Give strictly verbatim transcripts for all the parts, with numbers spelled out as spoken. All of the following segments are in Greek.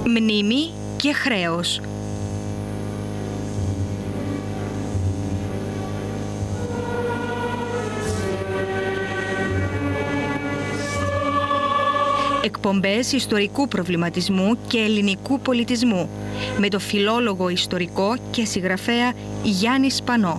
Μνήμη και χρέος. Εκπομπές ιστορικού προβληματισμού και ελληνικού πολιτισμού με το φιλόλογο ιστορικό και συγγραφέα Γιάννη Σπανό.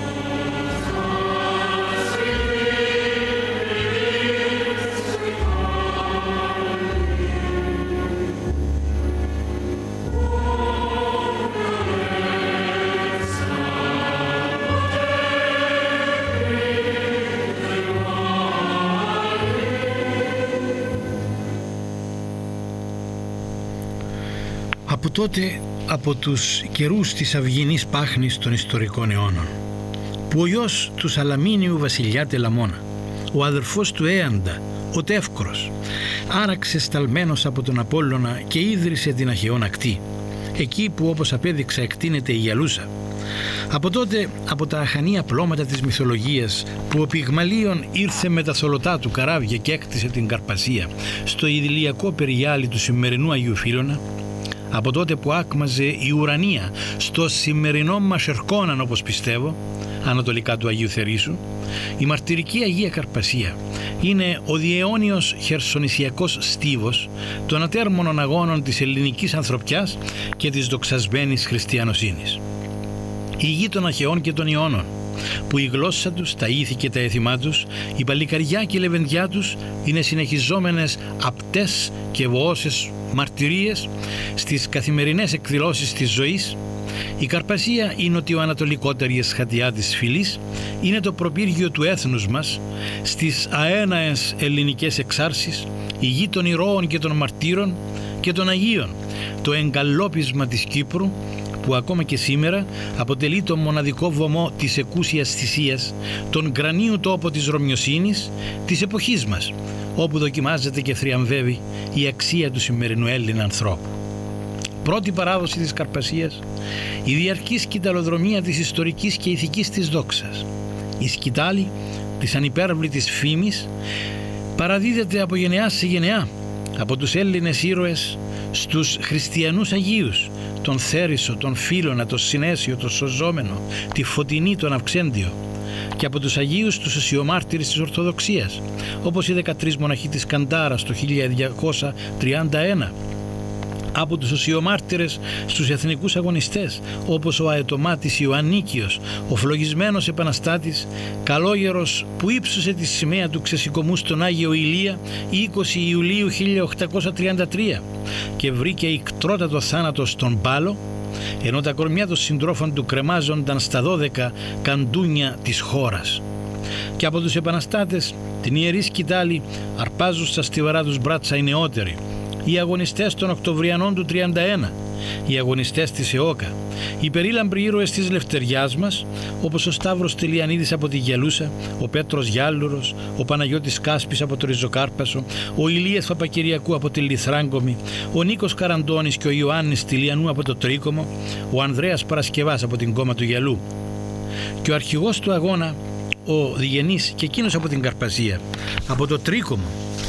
Από τότε, από τους καιρούς της αυγινής πάχνης των ιστορικών αιώνων, που ο γιος του Σαλαμίνιου βασιλιά Τελαμώνα, ο αδερφός του Έαντα, ο Τεύκρος, άραξε σταλμένος από τον Απόλλωνα και ίδρυσε την Αχαιόν ακτή, εκεί που όπως απέδειξα εκτείνεται η Γιαλούσα. Από τότε, από τα αχανία πλώματα της μυθολογίας, που ο Πυγμαλίων ήρθε με τα θολωτά του καράβια και έκτισε την Καρπασία στο ιδηλιακό περιγιάλι του σημερινού Αγίου Φίλωνα, από τότε που άκμαζε η ουρανία στο σημερινό Μασερκόναν, όπως πιστεύω, ανατολικά του Αγίου Θερήσου, η μαρτυρική Αγία Καρπασία είναι ο διαιώνιος χερσονησιακός στίβος των ατέρμονων αγώνων της ελληνικής ανθρωπιάς και της δοξασμένης χριστιανοσύνης. Η γη των Αχαιών και των Ιώνων, που η γλώσσα τους, τα ήθη και τα έθιμά τους, η παλικαριά και η λεβεντιά τους είναι συνεχιζόμενες απτές και βοώσες μαρτυρίες στις καθημερινές εκδηλώσεις της ζωής. Η Καρπασία, η νοτιοανατολικότερη εσχατιά της φυλής, είναι το προπύργιο του έθνους μας στις αέναες ελληνικές εξάρσεις, η γη των ηρώων και των μαρτύρων και των Αγίων, το εγκαλόπισμα της Κύπρου, που ακόμα και σήμερα αποτελεί το μοναδικό βωμό της εκούσιας θυσίας, τον γκρανίου τόπο της Ρωμιοσύνης της εποχής μας, όπου δοκιμάζεται και θριαμβεύει η αξία του σημερινού Έλληνα ανθρώπου. Πρώτη παράδοση της Καρπασίας, η διαρκή σκηταλοδρομία της ιστορικής και ηθικής της δόξας. Η σκητάλη της ανυπέρβλητης φήμης παραδίδεται από γενεά σε γενεά, από τους Έλληνες ήρωες στους χριστιανούς Αγίους, τον Θέρισο, τον Φίλωνα, τον Συνέσιο, τον Σωζόμενο, τη Φωτεινή, τον Αυξέντιο, και από τους Αγίους τους οσιομάρτυρες της Ορθοδοξίας, όπως οι δεκατρείς μοναχοί της Καντάρας το χίλια διακόσια τριάντα ένα, από τους οσιομάρτυρες στους εθνικούς αγωνιστές, όπως ο αετομάτης Ιωαννίκιος, ο φλογισμένος επαναστάτης, καλόγερος που ύψωσε τη σημαία του ξεσηκωμού στον Άγιο Ηλία είκοσι Ιουλίου χίλια οκτακόσια τριάντα τρία και βρήκε ικτρότατο θάνατο στον Πάλο, ενώ τα κορμιά των συντρόφων του κρεμάζονταν στα δώδεκα καντούνια της χώρας. Και από τους επαναστάτες την ιερή σκητάλη αρπάζουν στα στιβαρά τους μπράτσα οι νεότεροι, οι αγωνιστές των Οκτωβριανών του τριάντα ένα, οι αγωνιστές της ΕΟΚΑ, οι περίλαμπροι ήρωες της Λευτεριάς μας, όπως ο Σταύρος Τελιανίδης από τη Γελούσα, ο Πέτρος Γιάλουρος, ο Παναγιώτης Κάσπης από το Ριζοκάρπασο, ο Ηλίας Παπακυριακού από τη Λιθράγκομη, ο Νίκος Καραντώνης και ο Ιωάννης Τηλιανού από το Τρίκομο, ο Ανδρέας Παρασκευάς από την Κόμμα του Γυαλού. Και ο αρχηγός του αγώνα, ο Διγενής, και εκείνος από την Καρπασία, από το Τρίκομο.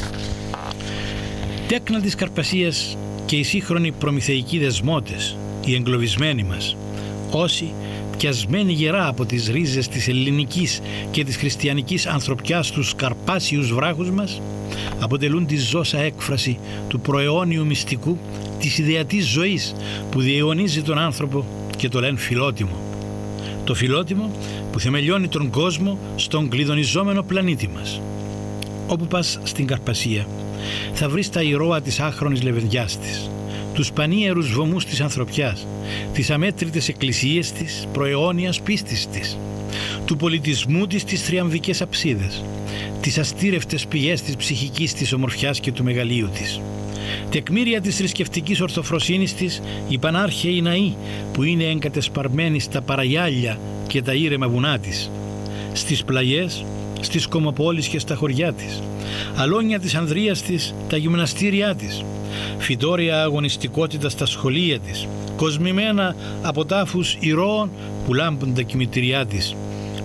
Τέκνα της Καρπασίας και οι σύγχρονοι προμηθεϊκοί δεσμότες, οι εγκλωβισμένοι μας, όσοι πιασμένοι γερά από τις ρίζες της ελληνικής και της χριστιανικής ανθρωπιάς στους καρπάσιους βράχους μας, αποτελούν τη ζώσα έκφραση του προαιώνιου μυστικού της ιδεατής ζωής που διαιωνίζει τον άνθρωπο και το λένε φιλότιμο. Το φιλότιμο που θεμελιώνει τον κόσμο στον κλειδονιζόμενο πλανήτη μας. Όπου πας στην Καρπασία θα βρεις τα ηρώα της άχρονης λεβεντιάς της, τους πανίερους βωμούς της ανθρωπιάς, τις αμέτρητες εκκλησίες της, προαιώνιας πίστης της, του πολιτισμού της, τις θριαμβικές αψίδες, τις αστήρευτες πηγές της ψυχικής της ομορφιάς και του μεγαλείου της. Τεκμήρια της θρησκευτικής ορθοφροσύνης της, οι πανάρχαιοι ναοί που είναι εγκατεσπαρμένοι στα παραγιάλια και τα ήρεμα βουνά της, στις πλαγιές, στις κομοπόλεις και στα χωριά της, αλόνια της ανδρείας της, τα γυμναστήριά της, φυτόρια αγωνιστικότητα στα σχολεία της, κοσμημένα από τάφους ηρώων που λάμπουν τα κημητηριά της,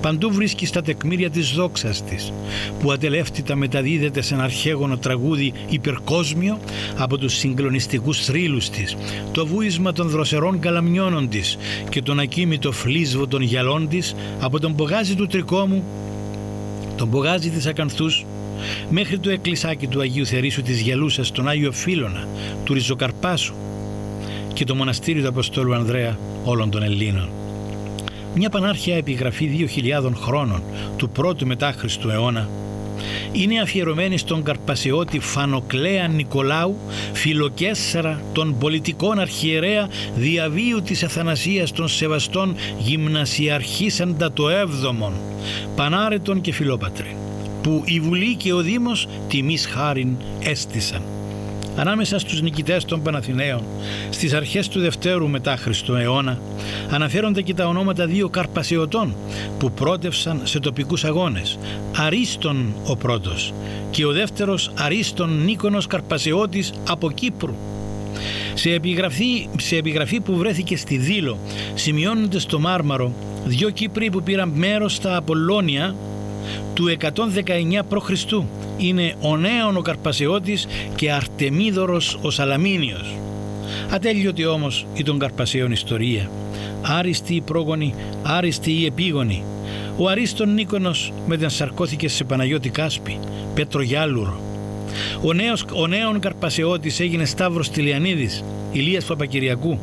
Παντού βρίσκεις τα τεκμήρια της δόξας της, που ατελεύτητα μεταδίδεται σε ένα αρχαίγωνο τραγούδι υπερκόσμιο από τους συγκλονιστικούς θρύλους της, το βούισμα των δροσερών καλαμιώνων της και τον ακίμητο φλίσβο των γυαλών της, από τον πογάζι του Τρικόμου, τον πογάζι της Ακανθούς, μέχρι το εκκλησάκι του Αγίου Θερήσου της Γελούσας, τον Άγιο Φίλωνα, του Ριζοκαρπάσου και το μοναστήρι του Αποστόλου Ανδρέα όλων των Ελλήνων. Μια πανάρχια επιγραφή δύο χιλιάδων χρόνων του πρώτου μετά Χριστού αιώνα είναι αφιερωμένη στον Καρπασιώτη Φανοκλέα Νικολάου, Φιλοκέσσαρα, τον πολιτικών αρχιερέα διαβίου της Αθανασίας των Σεβαστών Γυμνασιαρχήσαντα το έβδομον, Πανάρετον και Φιλόπατρη, που η Βουλή και ο Δήμος τιμής χάριν έστησαν. Ανάμεσα στους νικητές των Παναθηναίων στις αρχές του Δευτέρου μετά Χριστού αιώνα αναφέρονται και τα ονόματα δύο Καρπασιωτών που πρότευσαν σε τοπικούς αγώνες, Αρίστον ο πρώτος και ο δεύτερος Αρίστον Νίκονος Καρπασιώτης από Κύπρου. Σε επιγραφή, σε επιγραφή που βρέθηκε στη Δήλο σημειώνονται στο Μάρμαρο δύο Κύπροι που πήραν μέρος στα Απολλώνια του εκατόν δεκαεννιά προ Χριστού. Είναι ο Νέον ο Καρπασιώτης και Αρτεμίδωρος ο Σαλαμίνιος. Ατέλειωτη όμως η των Καρπασιών ιστορία. Άριστη η πρόγονη, άριστη η επίγονη. Ο Αρίστον Νίκονος μετενσαρκώθηκε σε Παναγιώτη Κάσπη, Πέτρο Γιάλουρο. Ο, νέος, ο Νέον Καρπασιώτης έγινε Σταύρος Τηλιανίδης, Ηλίας Παπακυριακού,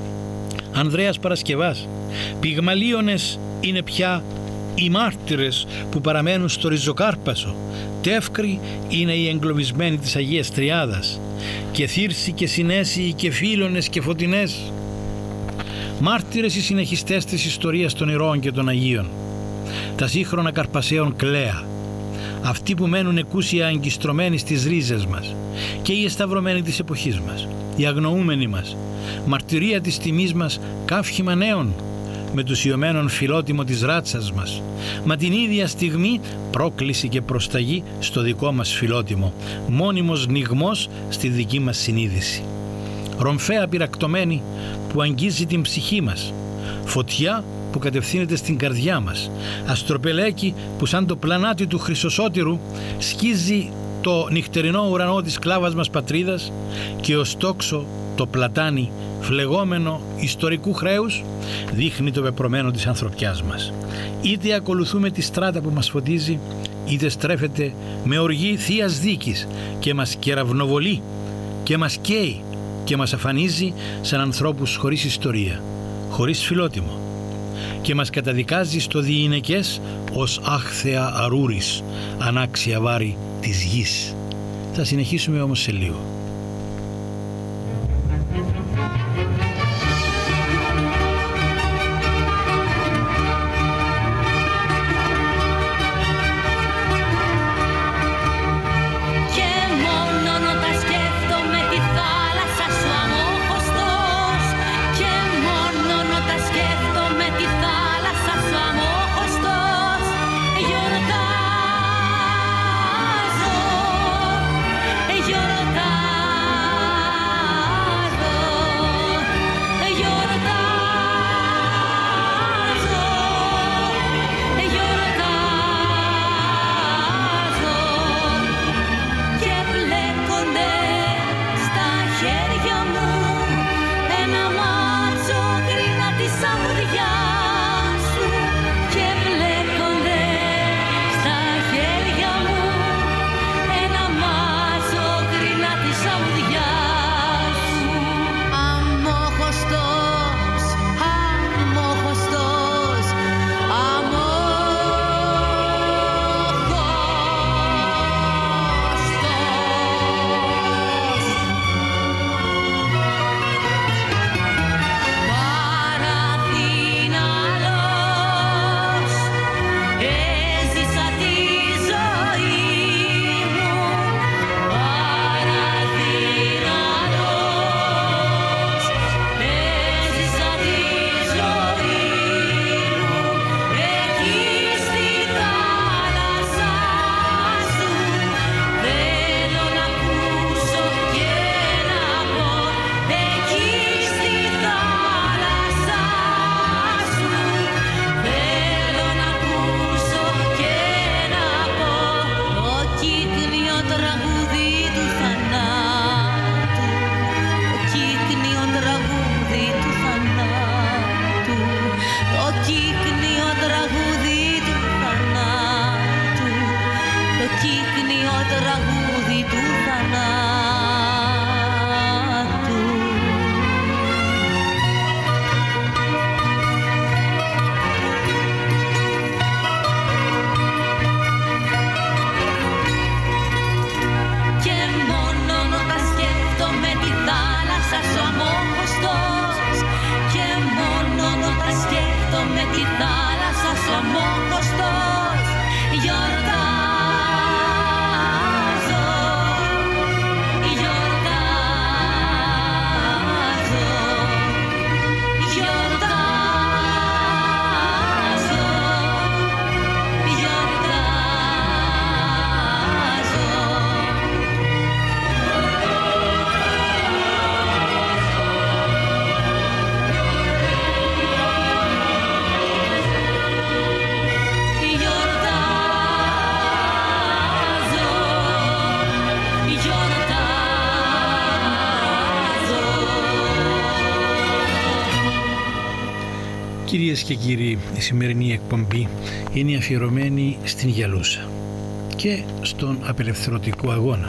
Ανδρέας Παρασκευάς. Πυγμαλίωνες είναι πια οι μάρτυρες που παραμένουν στο Ριζοκάρπασο. Τεύκροι είναι οι εγκλωβισμένοι της Αγίας Τριάδας, και Θύρσοι και Συνέσιοι και Φίλωνες και Φωτεινές. Μάρτυρες οι συνεχιστές της ιστορίας των ηρώων και των Αγίων. Τα σύγχρονα Καρπασαίων κλαία, αυτοί που μένουν εκούσια αγκιστρωμένοι στις ρίζες μας, και οι εσταυρωμένοι της εποχής μας, οι αγνοούμενοι μας, μαρτυρία της τιμής μας καύχημα νέων, με τους ιωμένων φιλότιμο της ράτσας μας, μα την ίδια στιγμή πρόκληση και προσταγή στο δικό μας φιλότιμο, μόνιμος νιγμός στη δική μας συνείδηση. Ρομφαία πυρακτωμένη που αγγίζει την ψυχή μας, φωτιά που κατευθύνεται στην καρδιά μας, αστροπελέκι που σαν το πλανάτι του Χρυσοσώτηρου σκίζει το νυχτερινό ουρανό της κλάβας μας πατρίδας, και ως τόξο το πλατάνι φλεγόμενο ιστορικού χρέους δείχνει το πεπρωμένο της ανθρωπιάς μας. Είτε ακολουθούμε τη στράτα που μας φωτίζει, είτε στρέφεται με οργή θείας δίκης και μας κεραυνοβολεί και μας καίει και μας αφανίζει σαν ανθρώπους χωρίς ιστορία, χωρίς φιλότιμο, και μας καταδικάζει στο διηνεκές ως άχθεα αρούρης, ανάξια βάρη της γης. Θα συνεχίσουμε όμως σε λίγο. Γιορτάζω, γιορτάζω. τραγούδι του θανάτου. Και μόνο όταν σκέφτομαι τη θάλασσα σου αμόχωστος, και μόνο όταν σκέφτομαι τη θάλασσα σου αμόχωστος, γιορτάζω, γιορτάζω, γιορτάζω, Κυρίες και κύριοι, η σημερινή εκπομπή είναι αφιερωμένη στην Γελούσα και στον απελευθερωτικό αγώνα.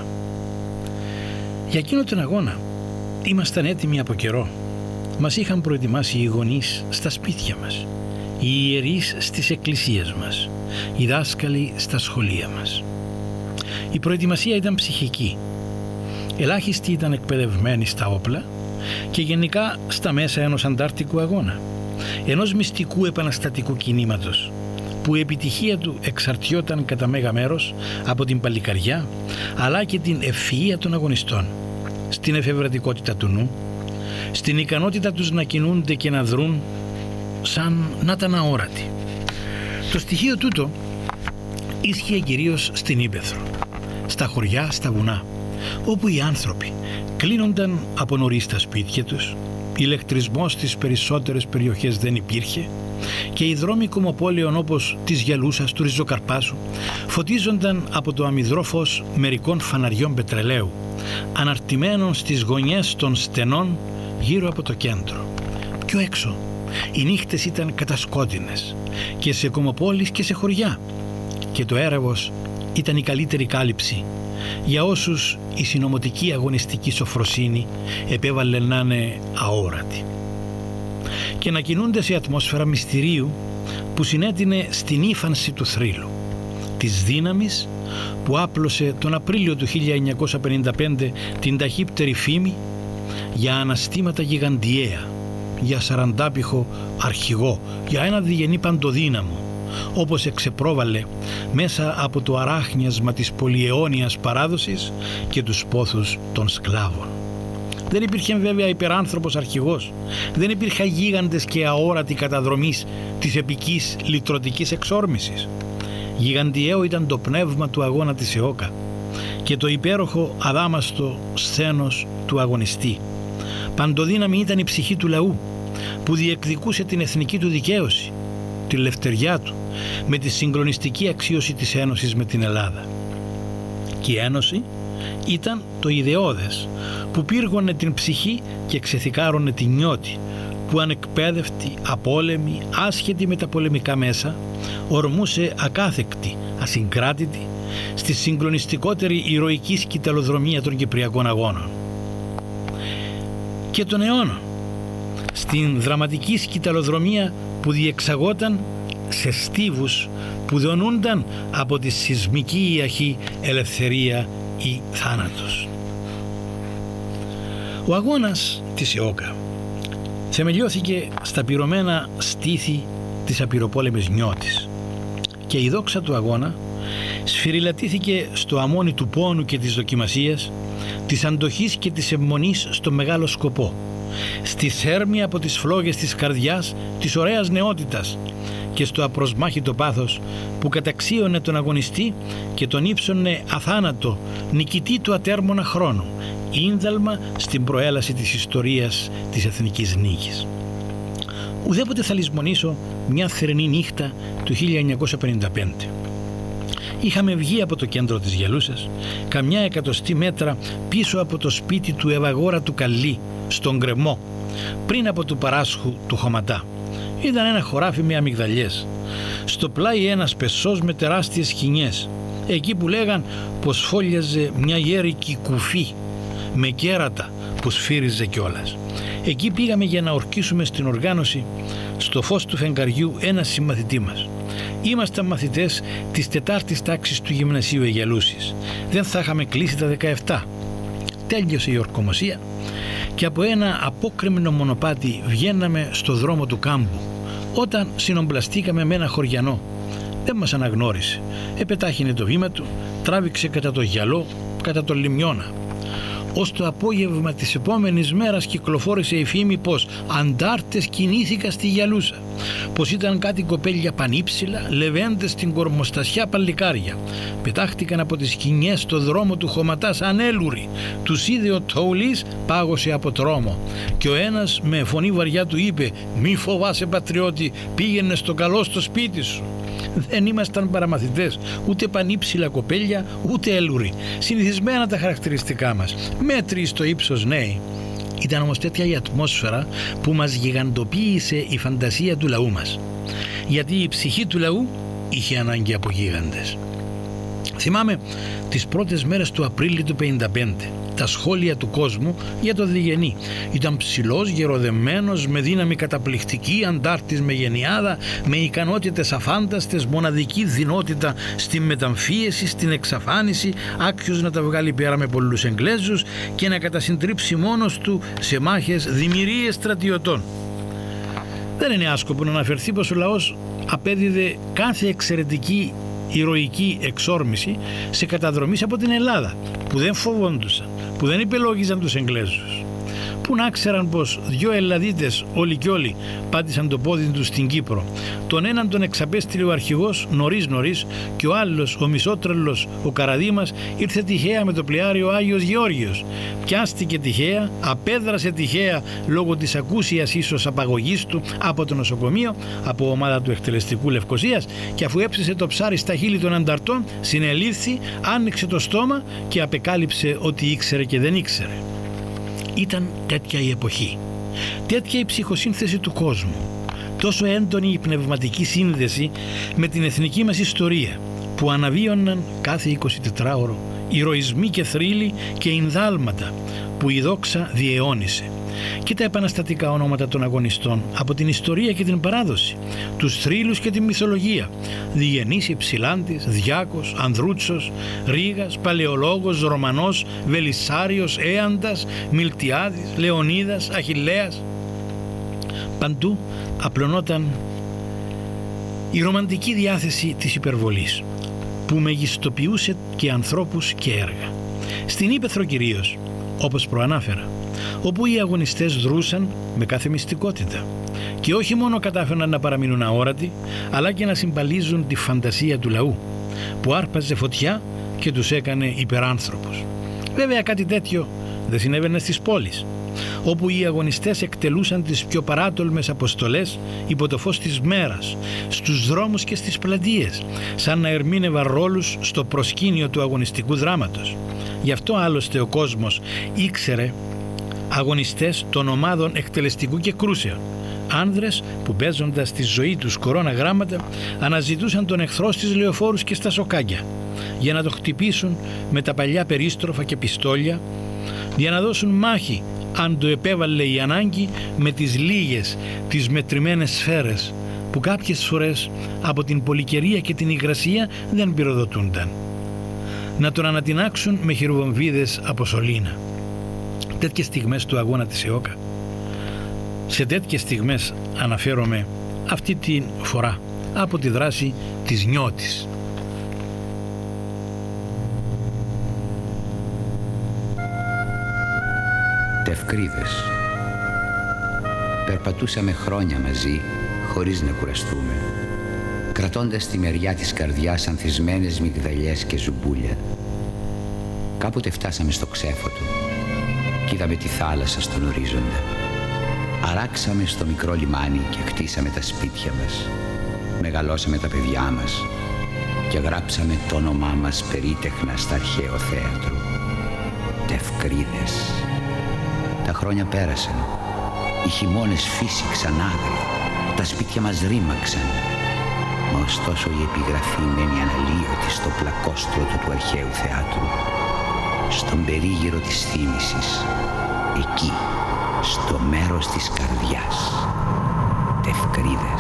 Για εκείνο τον αγώνα ήμασταν έτοιμοι από καιρό. Μας είχαν προετοιμάσει οι γονείς στα σπίτια μας, οι ιερείς στις εκκλησίες μας, οι δάσκαλοι στα σχολεία μας. Η προετοιμασία ήταν ψυχική. Ελάχιστοι ήταν εκπαιδευμένοι στα όπλα και γενικά στα μέσα ενός αντάρτικου αγώνα, ενός μυστικού επαναστατικού κινήματος που η επιτυχία του εξαρτιόταν κατά μέγα μέρος από την παλικαριά αλλά και την ευφυΐα των αγωνιστών, στην εφευρετικότητα του νου, στην ικανότητα τους να κινούνται και να δρουν σαν να ήταν αόρατοι. Το στοιχείο τούτο ίσχυε κυρίως στην ύπαιθρο, στα χωριά, στα βουνά, όπου οι άνθρωποι κλείνονταν από νωρίς στα σπίτια τους, ηλεκτρισμός στις περισσότερες περιοχές δεν υπήρχε και οι δρόμοι κομμοπόλεων όπως της Γελούσας, του Ριζοκαρπάσου φωτίζονταν από το αμυδρό φως μερικών φαναριών πετρελαίου αναρτημένων στις γωνιές των στενών γύρω από το κέντρο. Πιο έξω οι νύχτες ήταν κατασκότεινες και σε κομμοπόλεις και σε χωριά και το έρευος ήταν η καλύτερη κάλυψη για όσους η συνωμοτική αγωνιστική σοφροσύνη επέβαλε να είναι αόρατοι και να κινούνται σε ατμόσφαιρα μυστηρίου που συνέτεινε στην ύφανση του θρύλου, της δύναμης που άπλωσε τον Απρίλιο του χίλια εννιακόσια πενήντα πέντε την ταχύπτερη φήμη για αναστήματα γιγαντιαία, για σαραντάπηχο αρχηγό, για ένα διγενή παντοδύναμο, όπως εξεπρόβαλε μέσα από το αράχνιασμα της πολυαιώνιας παράδοσης και τους πόθους των σκλάβων. Δεν υπήρχε βέβαια υπεράνθρωπος αρχηγός, δεν υπήρχαν γίγαντες και αόρατοι καταδρομής της επικής λυτρωτικής εξόρμησης. Γιγαντιαίο ήταν το πνεύμα του αγώνα της ΕΟΚΑ και το υπέροχο αδάμαστο σθένος του αγωνιστή. Παντοδύναμη ήταν η ψυχή του λαού που διεκδικούσε την εθνική του δικαίωση, τη λευτεριά του, με τη συγκλονιστική αξίωση της ένωσης με την Ελλάδα. Και η ένωση ήταν το ιδεώδες που πύργωνε την ψυχή και ξεθηκάρωνε την νιώτη, που ανεκπαίδευτη, απόλεμη, άσχετη με τα πολεμικά μέσα, ορμούσε ακάθεκτη, ασυγκράτητη στη συγκλονιστικότερη ηρωική σκυταλοδρομία των Κυπριακών Αγώνων και των αιώνων, στην δραματική σκυταλοδρομία που διεξαγόταν σε στίβους που δονούνταν από τη σεισμική ιαχή ελευθερία ή θάνατος. Ο αγώνας της ΕΟΚΑ θεμελιώθηκε στα πυρωμένα στήθη της απειροπόλεμης νιώτης και η δόξα του αγώνα σφυριλατήθηκε στο αμόνι του πόνου και της δοκιμασίας, της αντοχής και της αιμονής στο μεγάλο σκοπό, στη θέρμη από τις φλόγες της καρδιάς της ωραίας νεότητας και στο απροσμάχητο πάθος που καταξίωνε τον αγωνιστή και τον ύψωνε αθάνατο νικητή του ατέρμονα χρόνου, ίνδαλμα στην προέλαση της ιστορίας της εθνικής νίκης. Ουδέποτε θα λησμονήσω μια θερινή νύχτα του χίλια εννιακόσια πενήντα πέντε. Είχαμε βγει από το κέντρο της Γελούσας, καμιά εκατοστή μέτρα πίσω από το σπίτι του Ευαγόρα του Καλλί, στον Γκρεμό, πριν από του Παράσχου του Χωματά. Ήταν ένα χωράφι με αμυγδαλιές. Στο πλάι ένας πεσός με τεράστιες σκηνιές. εκεί που λέγαν πως φόλιαζε μια γέρικη κουφή με κέρατα που σφύριζε κιόλας. Εκεί πήγαμε για να ορκίσουμε στην οργάνωση στο φως του φεγγαριού ένα συμμαθητή μας. Ήμασταν μαθητές της τετάρτης τάξης του Γυμνασίου Αιγιαλούσης. Δεν θα είχαμε κλείσει τα δεκαεπτά. Τέλειωσε η ορκομοσία και από ένα απόκρεμνο μονοπάτι βγαίναμε στο δρόμο του κάμπου, όταν συνομπλαστήκαμε με ένα χωριανό. Δεν μας αναγνώρισε. Επετάχυνε το βήμα του, τράβηξε κατά το γυαλό, κατά το λιμιώνα. Ως το απόγευμα της επόμενης μέρας κυκλοφόρησε η φήμη πως αντάρτες κινήθηκαν στη Γιαλούσα, πως ήταν κάτι κοπέλια πανύψηλα, λεβέντες στην κορμοστασιά παλικάρια. Πετάχτηκαν από τις σκηνιές στο δρόμο του χωματά σαν έλουροι. Τους είδε ο Ταουλής, πάγωσε από τρόμο. Και ο ένας με φωνή βαριά του είπε «Μη φοβάσαι πατριώτη, πήγαινε στο καλό στο σπίτι σου». Δεν ήμασταν παραμαθητές, ούτε πανύψηλα κοπέλια, ούτε έλουροι. Συνηθισμένα τα χαρακτηριστικά μας, μέτριοι στο ύψος νέοι. Ήταν όμως τέτοια η ατμόσφαιρα που μας γιγαντοποίησε η φαντασία του λαού μας. Γιατί η ψυχή του λαού είχε ανάγκη από γίγαντες. Θυμάμαι τις πρώτες μέρες του Απρίλη του πενήντα πέντε. Τα σχόλια του κόσμου για το Διγενή. Ήταν ψηλός, γεροδεμένος, με δύναμη καταπληκτική, αντάρτης με γενιάδα, με ικανότητες αφάνταστες, μοναδική δυνότητα στη μεταμφίεση, στην εξαφάνιση, άξιος να τα βγάλει πέρα με πολλούς Εγγλέζους και να κατασυντρίψει μόνος του σε μάχες δημιουργίες στρατιωτών. Δεν είναι άσκοπο να αναφερθεί πως ο λαός απέδιδε κάθε εξαιρετική ηρωική εξόρμηση σε καταδρομής από την Ελλάδα, που δεν φοβόντουσαν, που δεν υπελόγιζαν τους Εγγλέζους. Πού να ξέραν πως δυο Ελλαδίτες όλοι κι όλοι πάτησαν το πόδι τους στην Κύπρο. Τον έναν τον εξαπέστειλε ο αρχηγός νωρίς νωρίς και ο άλλος, ο μισότρελος, ο Καραδήμας, ήρθε τυχαία με το πλοιάριο Άγιος Γεώργιος. Πιάστηκε τυχαία, απέδρασε τυχαία λόγω της ακούσιας ίσως απαγωγής του από το νοσοκομείο, από ομάδα του εκτελεστικού Λευκωσίας, και αφού έψησε το ψάρι στα χείλη των ανταρτών, συνελήφθη, άνοιξε το στόμα και απεκάλυψε ότι ήξερε και δεν ήξερε. Ήταν τέτοια η εποχή, τέτοια η ψυχοσύνθεση του κόσμου, τόσο έντονη η πνευματική σύνδεση με την εθνική μας ιστορία, που αναβίωναν κάθε εικοσιτετράωρο ηρωισμοί και θρύλοι και ινδάλματα που η δόξα διαιώνισε, και τα επαναστατικά ονόματα των αγωνιστών από την ιστορία και την παράδοση, τους θρύλους και τη μυθολογία, Διγενής, Υψηλάντης, Διάκος, Ανδρούτσος, Ρήγας, Παλαιολόγος, Ρωμανός, Βελισσάριος, Έαντας, Μιλτιάδης, Λεωνίδας, Αχιλλέας. Παντού απλωνόταν η ρομαντική διάθεση της υπερβολής, που μεγιστοποιούσε και ανθρώπους και έργα. Στην Ύπαιθρο κυρίως, όπως προανάφερα, όπου οι αγωνιστές δρούσαν με κάθε μυστικότητα και όχι μόνο κατάφεραν να παραμείνουν αόρατοι, αλλά και να συμπαλίζουν τη φαντασία του λαού, που άρπαζε φωτιά και τους έκανε υπεράνθρωπους. Βέβαια κάτι τέτοιο δεν συνέβαινε στις πόλεις, όπου οι αγωνιστές εκτελούσαν τις πιο παράτολμες αποστολές υπό το φως της μέρας, στους δρόμους και στις πλατείες, σαν να ερμήνευαν ρόλους στο προσκήνιο του αγωνιστικού δράματος. Γι' αυτό άλλωστε ο κόσμος ήξερε αγωνιστές των ομάδων εκτελεστικού και κρούσεων, άνδρες που παίζοντας τη ζωή τους κορώνα γράμματα αναζητούσαν τον εχθρό στις λεωφόρους και στα σοκάκια για να το χτυπήσουν με τα παλιά περίστροφα και πιστόλια, για να δώσουν μάχη αν το επέβαλε η ανάγκη με τις λίγες, τις μετρημένες σφαίρες που κάποιες φορές από την πολυκαιρία και την υγρασία δεν πυροδοτούνταν, να τον ανατινάξουν με χειροβομβίδες από σωλήνα. Τέτοιες στιγμές του αγώνα της ΕΟΚΑ, σε τέτοιες στιγμές αναφέρομαι αυτή τη φορά από τη δράση της Νιώτης. Τευκρίδες. Περπατούσαμε χρόνια μαζί χωρίς να κουραστούμε, κρατώντας στη μεριά της καρδιάς ανθισμένες μυγδαλιές και ζουμπούλια. Κάποτε φτάσαμε στο ξέφωτο και είδαμε τη θάλασσα στον ορίζοντα. Αράξαμε στο μικρό λιμάνι και κτίσαμε τα σπίτια μας. Μεγαλώσαμε τα παιδιά μας και γράψαμε το όνομά μας περίτεχνα στα αρχαίο θέατρο. Τευκρίδες. Τα χρόνια πέρασαν. Οι χειμώνες φύσηξαν άγρια. Τα σπίτια μας ρήμαξαν. Μα ωστόσο η επιγραφή μένει αναλύωτη στο πλακόστρωτο του αρχαίου θεάτρου, στον περίγυρο της θύμησης, εκεί, στο μέρος της καρδιάς. Τευκρίδες.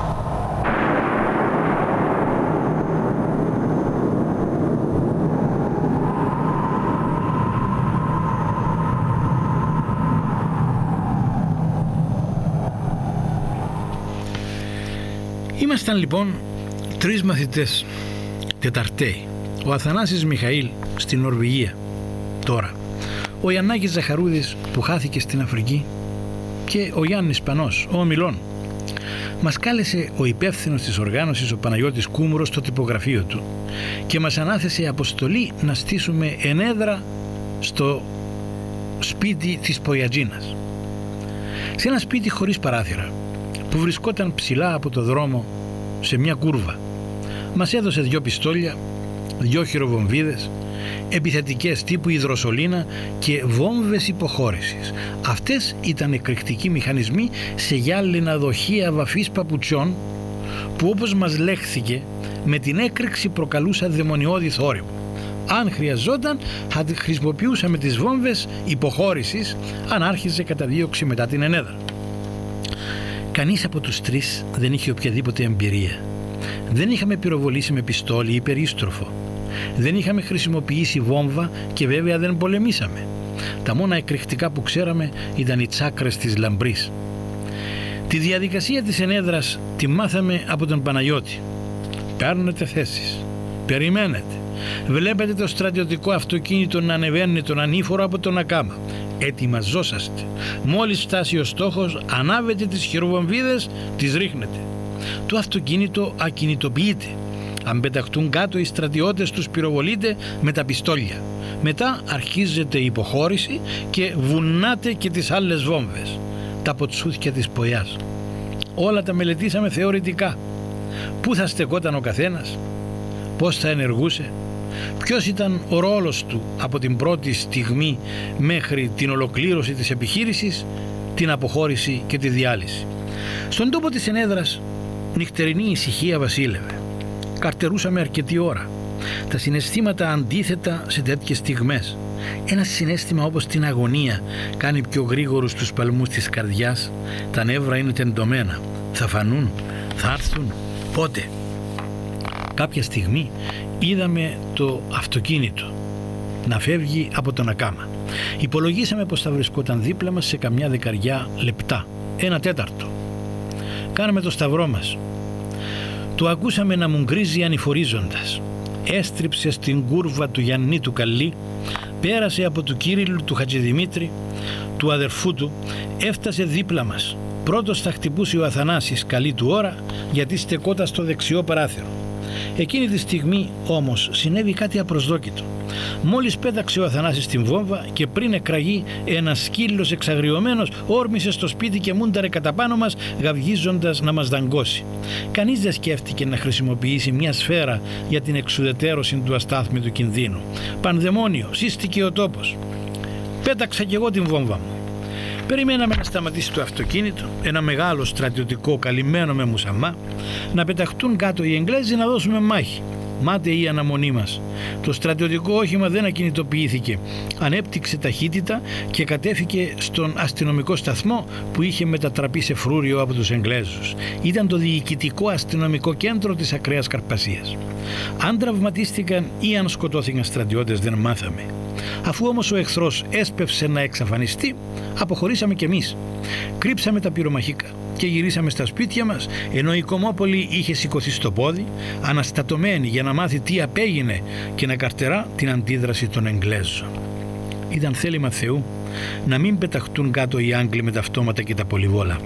Ήμασταν λοιπόν τρεις μαθητές, τεταρτέοι. Ο Αθανάσης Μιχαήλ στην Νορβηγία τώρα, ο Ιαννάκης Ζαχαρούδης που χάθηκε στην Αφρική και ο Γιάννης Πανός, ο Ομιλών. Μας κάλεσε ο υπεύθυνος της οργάνωσης, ο Παναγιώτης Κούμουρος, στο τυπογραφείο του και μας ανάθεσε αποστολή να στήσουμε ενέδρα στο σπίτι της Πογιατζίνας, σε ένα σπίτι χωρίς παράθυρα που βρισκόταν ψηλά από το δρόμο σε μια κούρβα. Μας έδωσε δυο πιστόλια, δυο χειροβομβίδες, επιθετικές τύπου υδροσολίνα και βόμβες υποχώρησης. Αυτές ήταν εκρηκτικοί μηχανισμοί σε γυάλινα δοχεία βαφής παπουτσιών που, όπως μας λέχθηκε, με την έκρηξη προκαλούσαν δαιμονιώδη θόρυβο. Αν χρειαζόταν θα χρησιμοποιούσαμε τις βόμβες υποχώρησης αν άρχιζε καταδίωξη μετά την ενέδρα. Κανείς από τους τρεις δεν είχε οποιαδήποτε εμπειρία. Δεν είχαμε πυροβολήσει με πιστόλι ή περίστροφο. Δεν είχαμε χρησιμοποιήσει βόμβα και βέβαια δεν πολεμήσαμε. Τα μόνα εκρηκτικά που ξέραμε ήταν οι τσάκρες της λαμπρής. Τη διαδικασία της ενέδρας τη μάθαμε από τον Παναγιώτη. Παίρνετε θέσεις, περιμένετε, βλέπετε το στρατιωτικό αυτοκίνητο να ανεβαίνει τον ανήφορο από τον Ακάμα. Ετοιμαζόσαστε. Μόλις φτάσει ο στόχος, ανάβετε τις χειροβομβίδες, τις ρίχνετε. Το αυτοκίνητο ακινητοποιείται. Αν πεταχτούν κάτω οι στρατιώτες, τους πυροβολείτε με τα πιστόλια. Μετά αρχίζεται η υποχώρηση και βουνάτε και τις άλλες βόμβες. Τα ποτσούθια της Πογιάς. Όλα τα μελετήσαμε θεωρητικά. Πού θα στεκόταν ο καθένας, πώς θα ενεργούσε, ποιος ήταν ο ρόλος του από την πρώτη στιγμή μέχρι την ολοκλήρωση της επιχείρησης, την αποχώρηση και τη διάλυση. Στον τόπο της ενέδρας νυχτερινή ησυχία βασίλευε. Καρτερούσαμε αρκετή ώρα. Τα συναισθήματα αντίθετα σε τέτοιες στιγμές. Ένα συναίσθημα όπως την αγωνία κάνει πιο γρήγορους τους παλμούς της καρδιάς. Τα νεύρα είναι τεντωμένα. Θα φανούν, θα έρθουν, πότε. Κάποια στιγμή είδαμε το αυτοκίνητο να φεύγει από τον Ακάμα. Υπολογίσαμε πως θα βρισκόταν δίπλα μας σε καμιά δεκαριά λεπτά, ένα τέταρτο. Κάναμε το σταυρό μας. Το ακούσαμε να μουγκρίζει ανηφορίζοντας. Έστριψε στην κούρβα του Γιαννή του Καλλή, πέρασε από του Κύριλου του Χατζηδημήτρη, του αδερφού του, έφτασε δίπλα μας. Πρώτος θα χτυπούσε ο Αθανάσης, καλή του ώρα, γιατί στεκόταν στο δεξιό παράθυρο. Εκείνη τη στιγμή όμως συνέβη κάτι απροσδόκητο. Μόλις πέταξε ο Αθανάσης στην βόμβα και πριν εκραγεί, ένας σκύλος εξαγριωμένος όρμησε στο σπίτι και μούνταρε κατά πάνω μας, γαυγίζοντας να μας δαγκώσει. Κανείς δεν σκέφτηκε να χρησιμοποιήσει μια σφαίρα για την εξουδετέρωση του αστάθμητου κινδύνου. Πανδαιμόνιο, σύστηκε ο τόπος. Πέταξα κι εγώ την βόμβα μου. Περιμέναμε να σταματήσει το αυτοκίνητο, ένα μεγάλο στρατιωτικό καλυμμένο με μουσαμά, να πεταχτούν κάτω οι Εγγλέζοι να δώσουμε μάχη. Μάταιη η αναμονή μας. Το στρατιωτικό όχημα δεν ακινητοποιήθηκε. Ανέπτυξε ταχύτητα και κατέφυγε στον αστυνομικό σταθμό που είχε μετατραπεί σε φρούριο από τους Εγγλέζους. Ήταν το διοικητικό αστυνομικό κέντρο της ακραίας Καρπασίας. Αν τραυματίστηκαν ή αν σκοτώθηκαν στρατιώτες δεν μάθαμε. Αφού όμως ο εχθρός έσπευσε να εξαφανιστεί, αποχωρήσαμε κι εμείς. Κρύψαμε τα πυρομαχικά και γυρίσαμε στα σπίτια μας, ενώ η Κομμόπολη είχε σηκωθεί στο πόδι, αναστατωμένη για να μάθει τι απέγινε και να καρτερά την αντίδραση των Εγγλέζων. Ήταν θέλημα Θεού να μην πεταχτούν κάτω οι Άγγλοι με τα αυτόματα και τα πολυβόλα.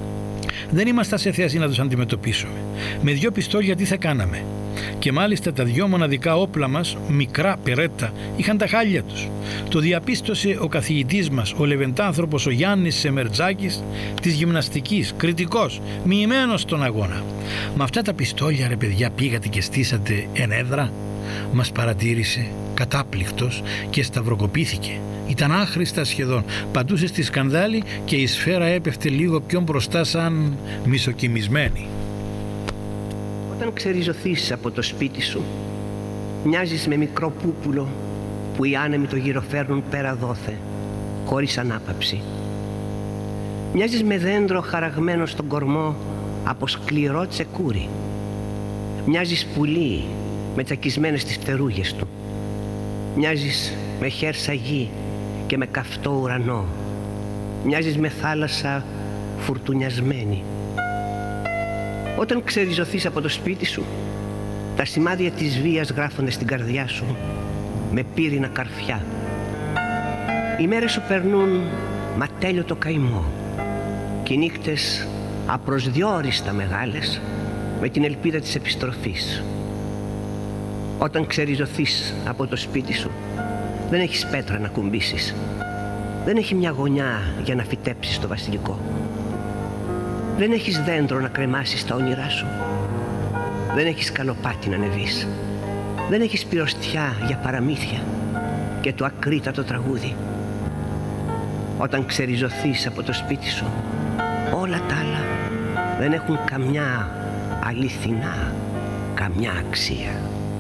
Δεν ήμασταν σε θέση να τους αντιμετωπίσουμε. Με δυο πιστόλια τι θα κάναμε? Και μάλιστα τα δυο μοναδικά όπλα μας, μικρά περέτα, είχαν τα χάλια τους. Το διαπίστωσε ο καθηγητής μας, ο λεβεντάνθρωπος ο Γιάννης Σεμερτζάκης της γυμναστικής, κριτικός, μοιημένος στον αγώνα. Με αυτά τα πιστόλια ρε παιδιά πήγατε και στήσατε ενέδρα? Μας παρατήρησε κατάπληκτος και σταυροκοπήθηκε. Ήταν άχρηστα σχεδόν, πατούσε στη σκανδάλη και η σφαίρα έπεφτε λίγο πιο μπροστά σαν μισοκυμισμένη. Όταν Όταν ξεριζωθείς από το σπίτι σου, μοιάζεις με μικρό πούπουλο που οι άνεμοι το γυροφέρνουν πέρα δόθε, χωρίς ανάπαυση. Μοιάζεις με δέντρο χαραγμένο στον κορμό από σκληρό τσεκούρι. Μοιάζεις πουλί με τσακισμένες τις φτερούγες του. Μοιάζεις με χέρσα γη και με καυτό ουρανό. Μοιάζεις με θάλασσα φουρτουνιασμένη. Όταν ξεριζωθείς από το σπίτι σου, τα σημάδια της βίας γράφονται στην καρδιά σου με πύρινα καρφιά. Οι μέρες σου περνούν ματέλειωτο καημό και οι νύχτες απροσδιόριστα μεγάλες με την ελπίδα της επιστροφής. Όταν ξεριζωθείς από το σπίτι σου, δεν έχεις πέτρα να κουμπίσεις. Δεν έχει μια γωνιά για να φυτέψεις το βασιλικό. Δεν έχεις δέντρο να κρεμάσεις τα όνειρά σου. Δεν έχεις σκαλοπάτι να ανεβείς. Δεν έχεις πυροστιά για παραμύθια και το ακρίτατο τραγούδι. Όταν ξεριζωθείς από το σπίτι σου, όλα τα άλλα δεν έχουν καμιά αληθινά, καμιά αξία.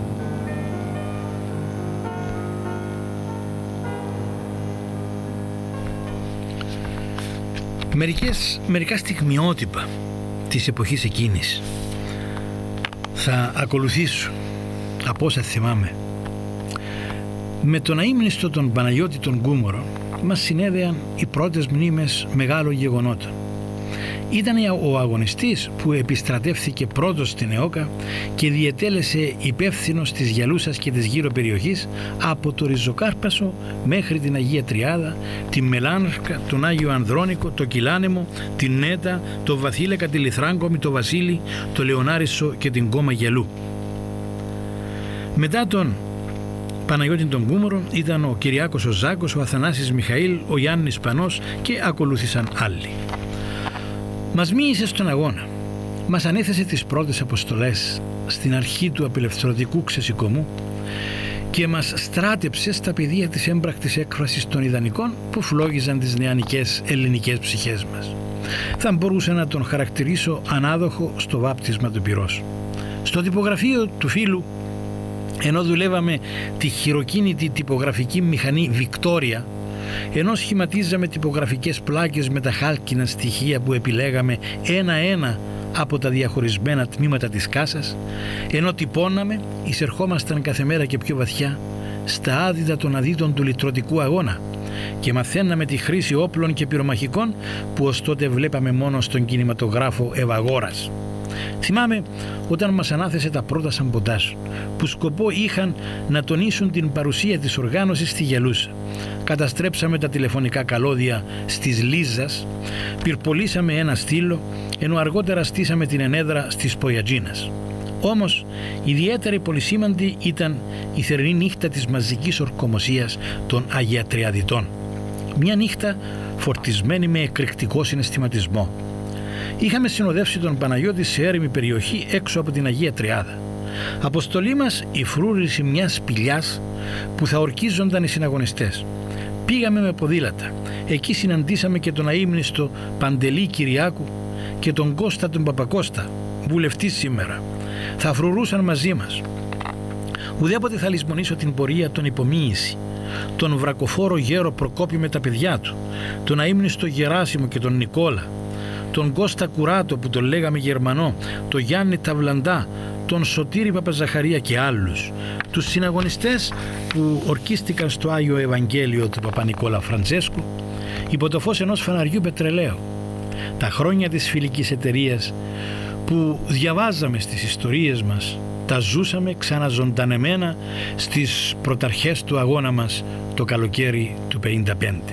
Μερικές, μερικά στιγμιότυπα της εποχής εκείνης θα ακολουθήσουν από όσα θυμάμαι. Με τον αείμνηστο τον Παναγιώτη τον Γκούμορο μας συνέδεαν οι πρώτες μνήμες μεγάλων γεγονότων. Ήταν ο αγωνιστής που επιστρατεύθηκε πρώτος στην ΕΟΚΑ και διετέλεσε υπεύθυνος της Γιαλούσας και της γύρω περιοχής από το Ριζοκάρπασο μέχρι την Αγία Τριάδα, τη Μελάνρκα, τον Άγιο Ανδρώνικο, το Κιλάνεμο, την Νέτα, το Βαθύλακα, τη Λιθράγκομη, το Βασίλη, το Λεωνάρισο και την Κόμα Γελού. Μετά τον Παναγιώτη τον Γκούμορο ήταν ο Κυριάκος ο Ζάκος, ο Αθανάσης Μιχαήλ, ο Γιάννης Πανός και ακολούθησαν άλλοι. Μας μοίησε στον αγώνα. Μας ανέθεσε τις πρώτες αποστολές στην αρχή του απελευθερωτικού ξεσηκωμού και μας στράτεψε στα πεδία της έμπρακτης έκφρασης των ιδανικών που φλόγιζαν τις νεανικές ελληνικές ψυχές μας. Θα μπορούσα να τον χαρακτηρίσω ανάδοχο στο βάπτισμα του πυρός. Στο τυπογραφείο του φίλου, ενώ δουλεύαμε τη χειροκίνητη τυπογραφική μηχανή Βικτόρια, ενώ σχηματίζαμε τυπογραφικές πλάκες με τα χάλκινα στοιχεία που επιλέγαμε ένα-ένα από τα διαχωρισμένα τμήματα της κάσας, ενώ τυπώναμε, εισερχόμασταν κάθε μέρα και πιο βαθιά στα άδυτα των αδύτων του λυτρωτικού αγώνα και μαθαίναμε τη χρήση όπλων και πυρομαχικών που ως τότε βλέπαμε μόνο στον κινηματογράφο Ευαγόρας. Θυμάμαι όταν μας ανάθεσε τα πρώτα σαμποντάζ που σκοπό είχαν να τονίσουν την παρουσία της οργάνωσης στη Γελούσα. Καταστρέψαμε τα τηλεφωνικά καλώδια στις Λίζας, πυρπολίσαμε ένα στήλο, ενώ αργότερα στήσαμε την ενέδρα στις Πογιατζίνας. Όμως ιδιαίτερη πολυσήμαντη ήταν η θερινή νύχτα της μαζικής ορκομοσίας των Αγιατριαδιτών. Μια νύχτα φορτισμένη με εκρηκτικό συναισθηματισμό. Είχαμε συνοδεύσει τον Παναγιώτη σε έρημη περιοχή έξω από την Αγία Τριάδα. Αποστολή μας η φρούρηση μιας σπηλιάς που θα ορκίζονταν οι συναγωνιστές. Πήγαμε με ποδήλατα. Εκεί συναντήσαμε και τον αείμνηστο Παντελή Κυριάκου και τον Κώστα τον Παπακώστα, βουλευτής σήμερα. Θα φρουρούσαν μαζί μας. Ουδέποτε θα λησμονήσω την πορεία των Υπομοίηση, τον βρακοφόρο γέρο Προκόπη με τα παιδιά του, τον αείμνηστο Γεράσιμο και τον Νικόλα, τον Κώστα Κουράτο που τον λέγαμε Γερμανό, τον Γιάννη Ταβλαντά, τον Σωτήρη Παπαζαχαρία και άλλους, τους συναγωνιστές που ορκίστηκαν στο Άγιο Ευαγγέλιο του Παπα-Νικόλα Φραντσέσκου υπό το φως ενός φαναριού πετρελαίου. Τα χρόνια της φιλικής εταιρείας που διαβάζαμε στις ιστορίες μας τα ζούσαμε ξαναζωντανεμένα στις πρωταρχές του αγώνα μας το καλοκαίρι του πενήντα πέντε.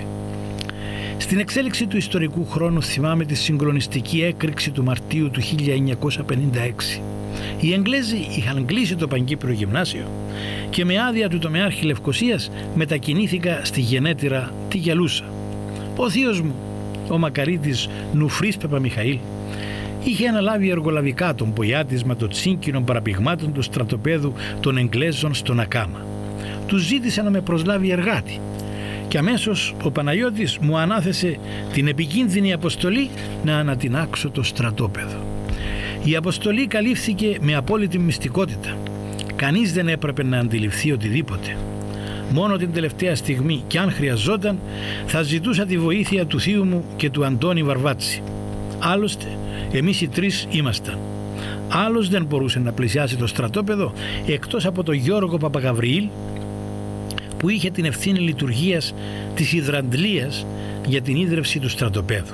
Στην εξέλιξη του ιστορικού χρόνου θυμάμαι τη συγκλονιστική έκρηξη του Μαρτίου του χίλια εννιακόσια πενήντα έξι. Οι Εγγλέζοι είχαν κλείσει το Παγκύπριο Γυμνάσιο και με άδεια του τομεάρχη Λευκωσίας μετακινήθηκα στη γενέτειρα τη Γελούσα. Ο θείος μου, ο μακαρίτης Νουφρής Παπαμιχαήλ, είχε αναλάβει εργολαβικά τον πογιάτισμα των τσίνκινων παραπηγμάτων του στρατοπέδου των Εγγλέζων στον Ακάμα. Τους ζήτησα να με προσλάβει εργάτη και αμέσως ο Παναγιώτης μου ανάθεσε την επικίνδυνη αποστολή να ανατινάξω το στρατόπεδο. Η αποστολή καλύφθηκε με απόλυτη μυστικότητα. Κανείς δεν έπρεπε να αντιληφθεί οτιδήποτε. Μόνο την τελευταία στιγμή, κι αν χρειαζόταν, θα ζητούσα τη βοήθεια του θείου μου και του Αντώνη Βαρβάτση. Άλλωστε, εμείς οι τρεις ήμασταν. Άλλος δεν μπορούσε να πλησιάσει το στρατόπεδο εκτός από τον Γιώργο Παπαγαβριήλ, που είχε την ευθύνη λειτουργίας της υδραντλίας για την ίδρυυση του στρατοπέδου.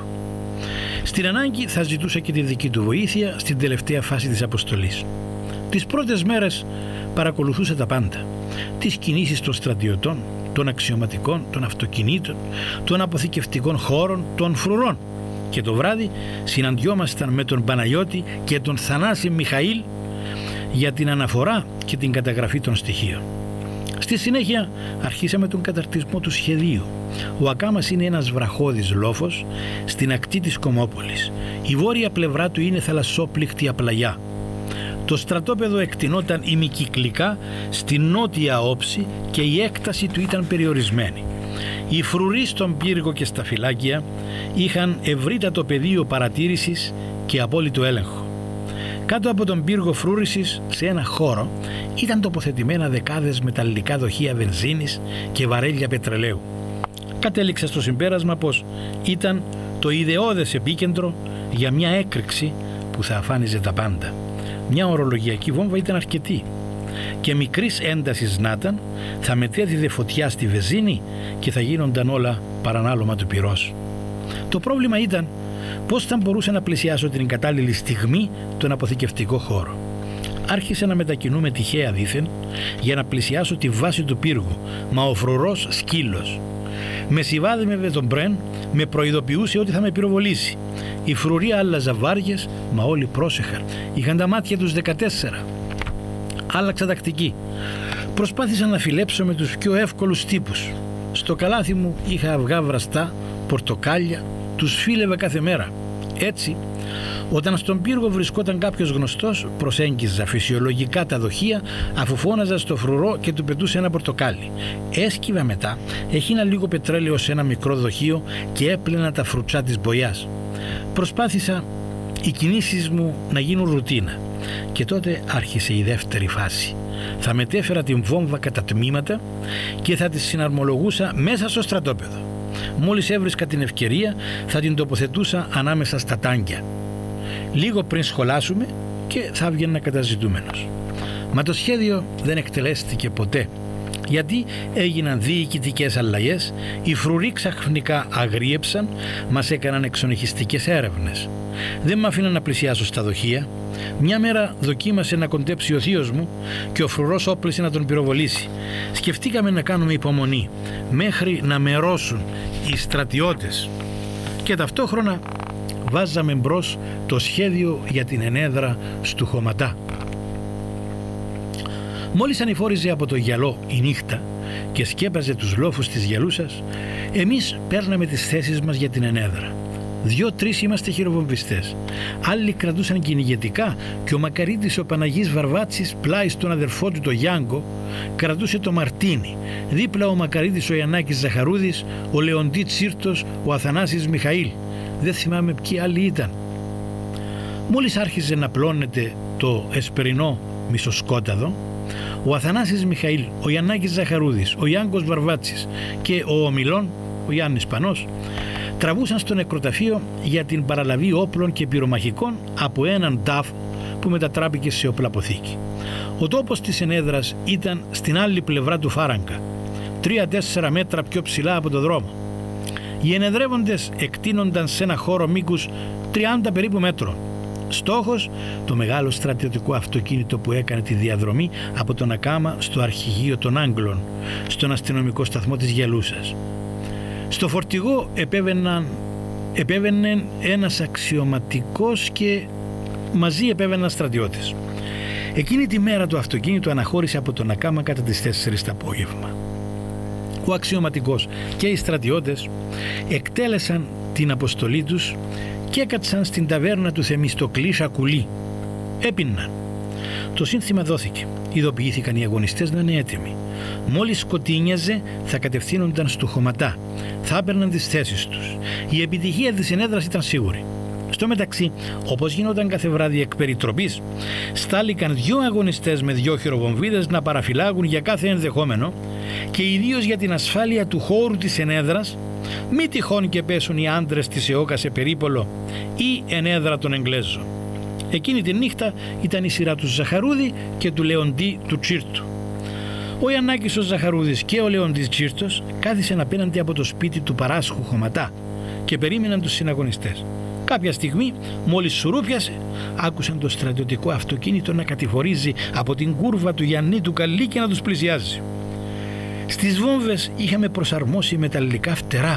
Στην ανάγκη θα ζητούσα και τη δική του βοήθεια στην τελευταία φάση της αποστολής. Τις πρώτες μέρες παρακολουθούσα τα πάντα. Τις κινήσεις των στρατιωτών, των αξιωματικών, των αυτοκινήτων, των αποθηκευτικών χώρων, των φρουρών. Και το βράδυ συναντιόμασταν με τον Παναγιώτη και τον Θανάση Μιχαήλ για την αναφορά και την καταγραφή των στοιχείων. Στη συνέχεια αρχίσαμε τον καταρτισμό του σχεδίου. Ο Ακάμας είναι ένας βραχώδης λόφος στην ακτή της Κομόπολης. Η βόρεια πλευρά του είναι θαλασσόπληκτη απλαγιά. Το στρατόπεδο εκτινόταν ημικυκλικά στη νότια όψη και η έκταση του ήταν περιορισμένη. Οι φρουροί στον πύργο και στα φυλάκια είχαν ευρύτατο πεδίο παρατήρησης και απόλυτο έλεγχο. Κάτω από τον πύργο φρούρησης, σε ένα χώρο, ήταν τοποθετημένα δεκάδες μεταλλικά δοχεία βενζίνης και βαρέλια πετρελαίου. Κατέληξα στο συμπέρασμα πως ήταν το ιδεώδες επίκεντρο για μια έκρηξη που θα αφάνιζε τα πάντα. Μια ορολογιακή βόμβα ήταν αρκετή και μικρής έντασης να ήταν, θα μετέδιδε φωτιά στη βενζίνη και θα γίνονταν όλα παρανάλωμα του πυρός. Το πρόβλημα ήταν πώς θα μπορούσα να πλησιάσω την κατάλληλη στιγμή τον αποθηκευτικό χώρο. Άρχισα να μετακινούμε τυχαία δήθεν για να πλησιάσω τη βάση του πύργου, μα ο φρουρός σκύλος. Με συμβάδευε τον Μπρεν, με προειδοποιούσε ότι θα με πυροβολήσει. Η φρουρή άλλαζα βάριες, μα όλοι πρόσεχαν. Είχαν τα μάτια τους δεκατέσσερα. Άλλαξα τακτική. Προσπάθησα να φιλέψω με τους πιο εύκολους τύπους. Στο καλάθι μου είχα αυγά βραστά, πορτοκάλια, τους φίλευα κάθε μέρα. Έτσι, όταν στον πύργο βρισκόταν κάποιος γνωστός, προσέγγιζα φυσιολογικά τα δοχεία, αφού φώναζα στο φρουρό και του πετούσε ένα πορτοκάλι. Έσκυβα μετά, έχινα λίγο πετρέλαιο σε ένα μικρό δοχείο και έπλαινα τα φρουτσά της μπογιάς. Προσπάθησα οι κινήσεις μου να γίνουν ρουτίνα. Και τότε άρχισε η δεύτερη φάση. Θα μετέφερα την βόμβα κατά τμήματα και θα τη συναρμολογούσα μέσα στο στρατόπεδο. Μόλις έβρισκα την ευκαιρία θα την τοποθετούσα ανάμεσα στα τάγκια. Λίγο πριν σχολάσουμε και θα έβγαινα καταζητούμενος. Μα το σχέδιο δεν εκτελέστηκε ποτέ, γιατί έγιναν διοικητικές αλλαγές, οι φρουροί ξαφνικά αγρίεψαν, μας έκαναν εξονυχιστικές έρευνες. Δεν μ' άφηναν να πλησιάσω στα δοχεία. Μια μέρα δοκίμασε να κοντέψει ο θείος μου και ο φρουρός όπλησε να τον πυροβολήσει. Σκεφτήκαμε να κάνουμε υπομονή μέχρι να μερώσουν οι στρατιώτες και ταυτόχρονα βάζαμε μπρος το σχέδιο για την ενέδρα στου Χωματά. Μόλις ανηφόριζε από το γυαλό η νύχτα και σκέπαζε τους λόφους της γυαλούσας, εμείς παίρναμε τις θέσεις μας για την ενέδρα. Δυο-τρεις είμαστε χειροβομβιστές. Άλλοι κρατούσαν κυνηγετικά και ο Μακαρίτης ο Παναγής Βαρβάτσης πλάι στον αδερφό του το Γιάνγκο κρατούσε το Μαρτίνι. Δίπλα ο Μακαρίτης ο Ιαννάκης Ζαχαρούδης, ο Λεοντή Τσίρτος, ο Αθανάσης Μιχαήλ. Δεν θυμάμαι ποιοι άλλοι ήταν. Μόλις άρχιζε να πλώνεται το εσπερινό μισοσκόταδο, ο Αθανάσης Μιχαήλ, ο Ιαννάκης Ζαχαρούδης, ο Γιάνγκος Βαρβάτσης και ο Ομιλών, ο Γιάννης Πανός, τραβούσαν στο νεκροταφείο για την παραλαβή όπλων και πυρομαχικών από έναν τάφο που μετατράπηκε σε οπλαποθήκη. Ο τόπος της ενέδρας ήταν στην άλλη πλευρά του Φάραγγα, τρία-τέσσερα μέτρα πιο ψηλά από το δρόμο. Οι ενεδρεύοντες εκτείνονταν σε ένα χώρο μήκους τριάντα περίπου μέτρων. Στόχος, το μεγάλο στρατιωτικό αυτοκίνητο που έκανε τη διαδρομή από τον Ακάμα στο αρχηγείο των Άγγλων, στον αστυνομικό σταθμό της Γυαλούσας. Στο φορτηγό επέβαιναν, επέβαινε ένας αξιωματικός και μαζί επέβαιναν στρατιώτες. Εκείνη τη μέρα το αυτοκίνητο αναχώρησε από τον Ακάμα κατά τις τέσσερις το απόγευμα. Ο αξιωματικός και οι στρατιώτες εκτέλεσαν την αποστολή τους και έκατσαν στην ταβέρνα του Θεμιστοκλή Σακουλή. Έπιναν. Το σύνθημα δόθηκε. Ειδοποιήθηκαν οι αγωνιστές να είναι έτοιμοι. Μόλις σκοτίνιαζε θα κατευθύνονταν στου Χωματά. Θα έπαιρναν τις θέσεις τους. Η επιτυχία της ενέδρας ήταν σίγουρη. Στο Στο μεταξύ, όπως γινόταν κάθε βράδυ εκ περιτροπής, στάληκαν δυο αγωνιστές με δυο χειροβομβίδες να παραφυλάγουν για κάθε ενδεχόμενο και ιδίως για την ασφάλεια του χώρου της ενέδρας, μη τυχόν και πέσουν οι άντρες της ΕΟΚΑ σε περίπολο ή ενέδρα των Εγγλέζων. Εκείνη τη νύχτα ήταν η σειρά του Ζαχαρούδη και του Λεοντή του Τσίρτου. Ο Ιαννάκης ο Ζαχαρούδης και ο Λεοντής Τσίρτος κάθισαν απέναντι από το σπίτι του Παράσχου Χωματά και περίμεναν τους συναγωνιστές. Κάποια στιγμή, μόλις σουρούπιασε, άκουσαν το στρατιωτικό αυτοκίνητο να κατηφορίζει από την κούρβα του Γιαννή του Καλή και να τους πλησιάζει. Στις βόμβες είχαμε προσαρμόσει μεταλλικά φτερά.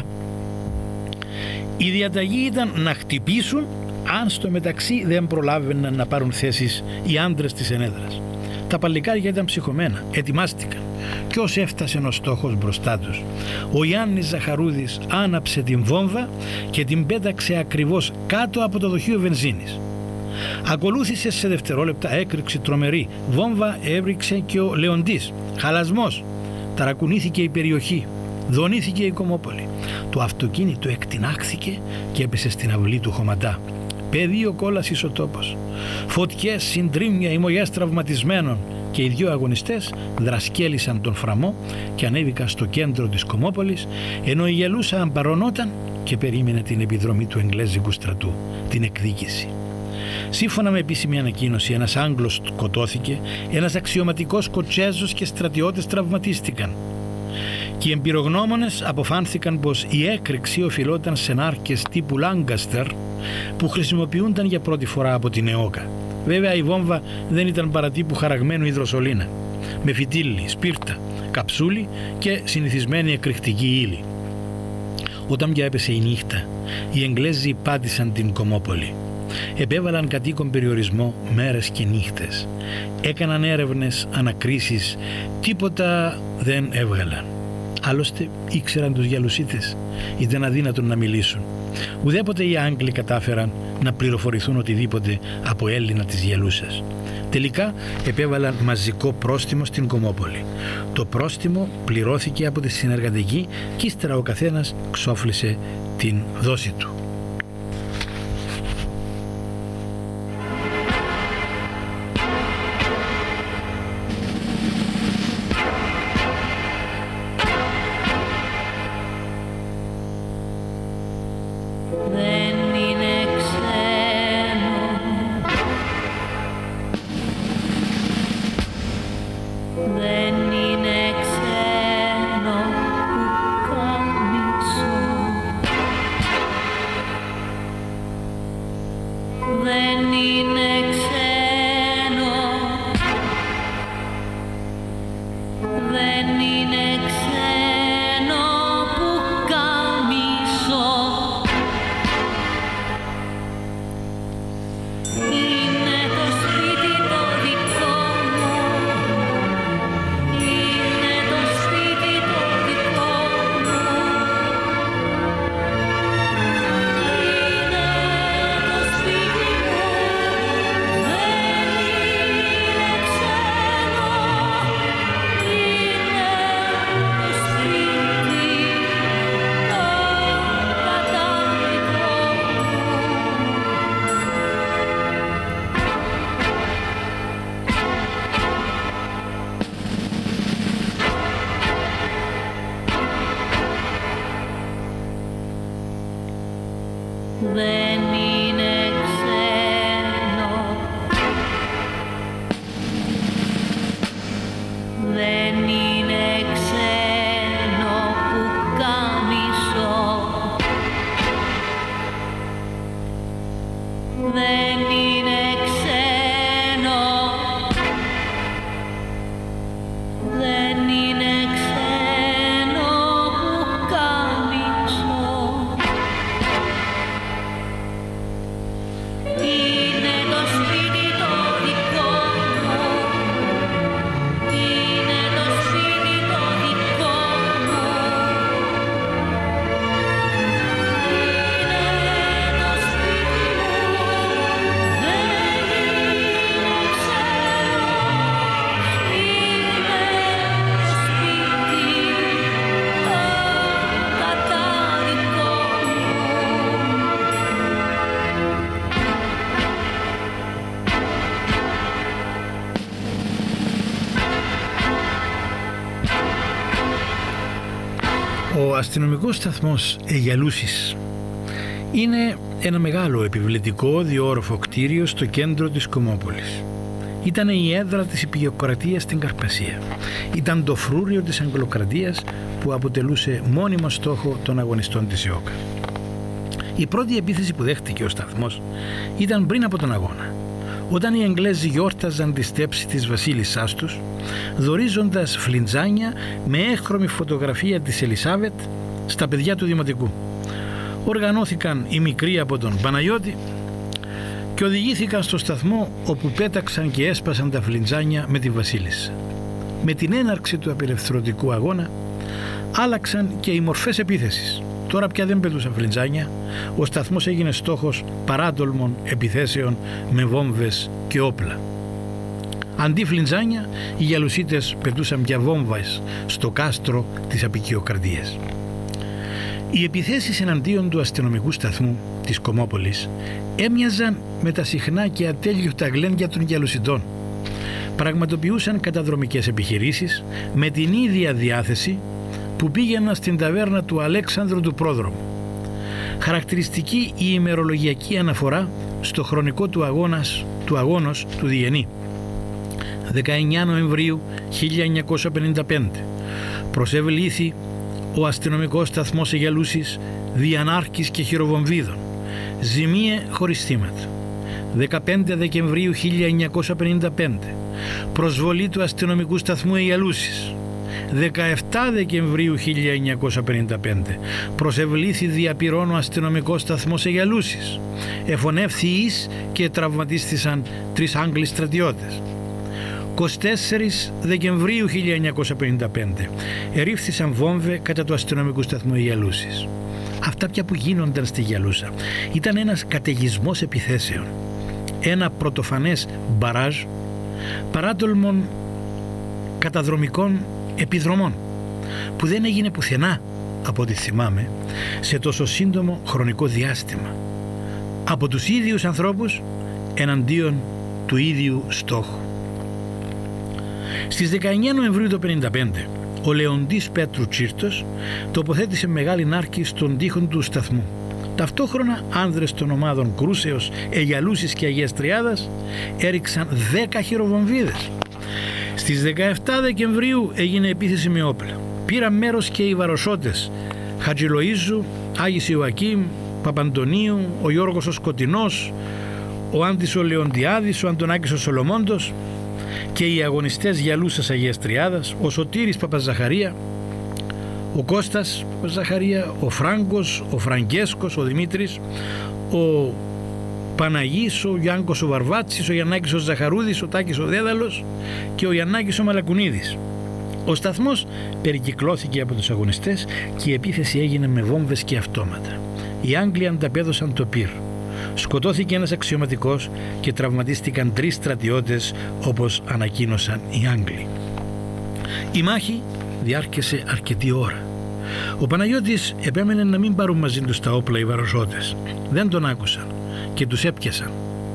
Η διαταγή ήταν να χτυπήσουν αν στο μεταξύ δεν προλάβαιναν να πάρουν θέσεις οι άντρες της ενέδρας. Τα παλικάρια ήταν ψυχωμένα, ετοιμάστηκαν και ως έφτασε ο στόχος μπροστά τους, ο Γιάννης Ζαχαρούδης άναψε την βόμβα και την πέταξε ακριβώς κάτω από το δοχείο βενζίνης. Ακολούθησε σε δευτερόλεπτα έκρηξη τρομερή, βόμβα έβριξε και ο Λεοντής, χαλασμός, ταρακουνήθηκε η περιοχή, δονήθηκε η Κομμόπολη. Το αυτοκίνητο εκτινάχθηκε και έπεσε στην αυλή του Χωματά. Πεδίο κόλασης ο τόπος. Φωτιές, συντρίμμια, ημωγές τραυματισμένων και οι δυο αγωνιστές δρασκέλισαν τον φραμμό και ανέβηκαν στο κέντρο της Κομμόπολης, ενώ η γελούσα αμπαρωνόταν και περίμενε την επιδρομή του Εγγλέζικου στρατού, την εκδίκηση. Σύμφωνα με επίσημη ανακοίνωση, ένας Άγγλος σκοτώθηκε, ένας αξιωματικός Σκοτσέζος και στρατιώτες τραυματίστηκαν. Και οι εμπειρογνώμονες αποφάνθηκαν πως η έκρηξη οφειλόταν σε νάρκες τύπου Λάγκαστερ που χρησιμοποιούνταν για πρώτη φορά από την ΕΟΚΑ. Βέβαια η βόμβα δεν ήταν παρά τύπου χαραγμένου υδροσολίνα, με φυτίλι, σπίρτα, καψούλι και συνηθισμένη εκρηκτική ύλη. Όταν πια έπεσε η νύχτα, οι Εγγλέζοι πάτησαν την Κομμόπολη. Επέβαλαν κατοίκον περιορισμό μέρες και νύχτες. Έκαναν έρευνες, ανακρίσεις, τίποτα δεν έβγαλαν. Άλλωστε ήξεραν τους γυαλουσίτες, ήταν αδύνατον να μιλήσουν. Ουδέποτε οι Άγγλοι κατάφεραν να πληροφορηθούν οτιδήποτε από Έλληνα της γυαλούσας. Τελικά επέβαλαν μαζικό πρόστιμο στην Κομμόπολη. Το πρόστιμο πληρώθηκε από τη συνεργατική και ύστερα ο καθένας ξόφλησε την δόση του. Ο αστυνομικός σταθμός Αιγιαλούσης είναι ένα μεγάλο επιβλητικό διόροφο κτίριο στο κέντρο της Κομμόπολης. Ήταν η έδρα της υπηκοκρατίας στην Καρπασία. Ήταν το φρούριο της Αγγλοκρατίας που αποτελούσε μόνιμο στόχο των αγωνιστών της ΕΟΚΑ. Η πρώτη επίθεση που δέχτηκε ο σταθμός ήταν πριν από τον αγώνα, όταν οι Εγγλέζοι γιόρταζαν τη στέψη της βασίλισσάς τους, δωρίζοντας φλιντζάνια με έγχρωμη φωτογραφία της Ελισάβετ στα παιδιά του Δημοτικού. Οργανώθηκαν οι μικροί από τον Παναγιώτη και οδηγήθηκαν στο σταθμό, όπου πέταξαν και έσπασαν τα φλιντζάνια με τη βασίλισσα. Με την έναρξη του απελευθερωτικού αγώνα άλλαξαν και οι μορφές επίθεσης. Τώρα πια δεν πετούσαν φλιντζάνια, ο σταθμός έγινε στόχος παράτολμων επιθέσεων με βόμβες και όπλα. Αντί φλιντζάνια, οι Γιαλουσίτες πετούσαν πια βόμβες στο κάστρο της αποικιοκρατίας. Οι επιθέσεις εναντίον του αστυνομικού σταθμού της Κομμόπολης έμοιαζαν με τα συχνά και ατέλειωτα γλέντια των Γιαλουσιτών. Πραγματοποιούσαν καταδρομικές επιχειρήσεις με την ίδια διάθεση που πήγαιναν στην ταβέρνα του Αλέξανδρου του Πρόδρομου. Χαρακτηριστική η ημερολογιακή αναφορά στο χρονικό του, αγώνας, του αγώνος του Διενή. δεκαεννέα Νοεμβρίου χίλια εννιακόσια πενήντα πέντε προσευλήθη ο αστυνομικός σταθμός Αιγιαλούσης διανάρκης και χειροβομβίδων. Ζημίε χωρίς θύματα. δεκαπέντε Δεκεμβρίου χίλια εννιακόσια πενήντα πέντε προσβολή του αστυνομικού σταθμού Αιγιαλούσης. δεκαεπτά Δεκεμβρίου χίλια εννιακόσια πενήντα πέντε προσευλήθη διαπυρών ο αστυνομικός σταθμός Αιγιαλούσης. Εφωνεύθη εις και τραυματίστησαν τρεις Άγγλοι στρατιώτες. εικοστή τέταρτη Δεκεμβρίου χίλια εννιακόσια πενήντα πέντε ερήφθησαν βόμβε κατά του αστυνομικού σταθμού Αιγιαλούσης. Αυτά πια που γίνονταν στη Γιαλούσα ήταν ένας καταιγισμός επιθέσεων, ένα πρωτοφανές μπαράζ παράτολμων καταδρομικών επιδρομών που δεν έγινε πουθενά, από ό,τι θυμάμαι, σε τόσο σύντομο χρονικό διάστημα, από τους ίδιους ανθρώπους εναντίον του ίδιου στόχου. Στις δεκαεννέα Νοεμβρίου του χίλια εννιακόσια πενήντα πέντε ο Λεοντής Πέτρου Τσίρτος τοποθέτησε μεγάλη νάρκη στον τοίχον του σταθμού. Ταυτόχρονα άνδρες των ομάδων Κρούσεως, Αιγιαλούσης και Αγίας Τριάδας έριξαν δέκα χειροβομβίδες. Στις δεκαεπτά Δεκεμβρίου έγινε επίθεση με όπλα. Πήραν μέρος και οι βαροσότες Χατζηλοΐζου, Άγης Ιωακήμ, Παπαντονίου, ο Γιώργος ο Σκοτεινός, ο Άντης ο Λεοντιάδης, ο Αντωνάκης ο Σολομόντος και οι αγωνιστές Γιαλούσας Αγίας Τριάδας, ο Σωτήρης Παπαζαχαρία, ο Κώστας Παπαζαχαρία, ο Φράγκος, ο Φραγκέσκος, ο Δημήτρης, ο Παναγής, ο Γιάνκος ο Βαρβάτσης, ο Γιαννάκης ο Ζαχαρούδης, ο Τάκης ο Δέδαλος και ο Γιαννάκης ο Μαλακουνίδης. Ο σταθμός περικυκλώθηκε από τους αγωνιστές και η επίθεση έγινε με βόμβες και αυτόματα. Οι Άγγλοι ανταπέδωσαν το πυρ. Σκοτώθηκε ένας αξιωματικός και τραυματίστηκαν τρεις στρατιώτες, όπως ανακοίνωσαν οι Άγγλοι. Η μάχη διάρκεσε αρκετή ώρα. Ο Παναγιώτης επέμενε να μην πάρουν μαζί τους τα όπλα οι βαροσότες. Δεν τον άκουσαν και τους έπιασαν.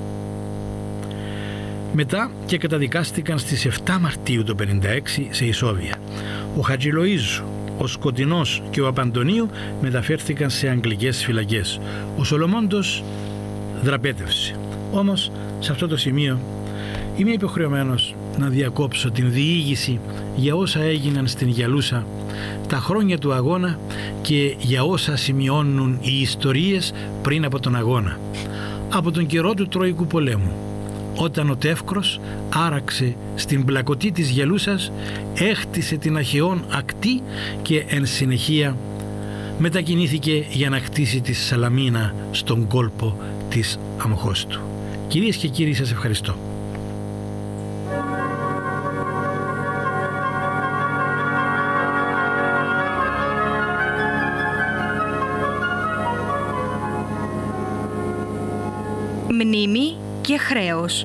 Μετά και καταδικάστηκαν στις επτά Μαρτίου του χίλια εννιακόσια πενήντα έξι σε ισόβια. Ο Χατζηλοΐζου, ο Σκοτεινός και ο Απαντονίου μεταφέρθηκαν σε αγγλικές φυλακές. Ο Σολομόντος δραπέτευσε. Όμως σε αυτό το σημείο είμαι υποχρεωμένος να διακόψω την διήγηση για όσα έγιναν στην Γιαλούσα τα χρόνια του αγώνα και για όσα σημειώνουν οι ιστορίες πριν από τον αγώνα, από τον καιρό του Τροϊκού πολέμου, όταν ο Τεύκρος άραξε στην πλακωτή της Γιαλούσας, έχτισε την Αχαιόν ακτή και εν συνεχεία μετακινήθηκε για να χτίσει τη Σαλαμίνα στον κόλπο της Αμοχώστου. Κυρίες και κύριοι, σας ευχαριστώ. Μνήμη και χρέος.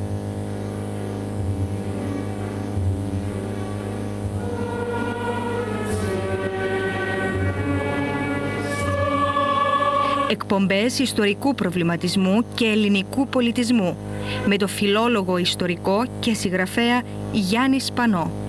Εκπομπές ιστορικού προβληματισμού και ελληνικού πολιτισμού με το φιλόλογο, ιστορικό και συγγραφέα Γιάννη Σπανό.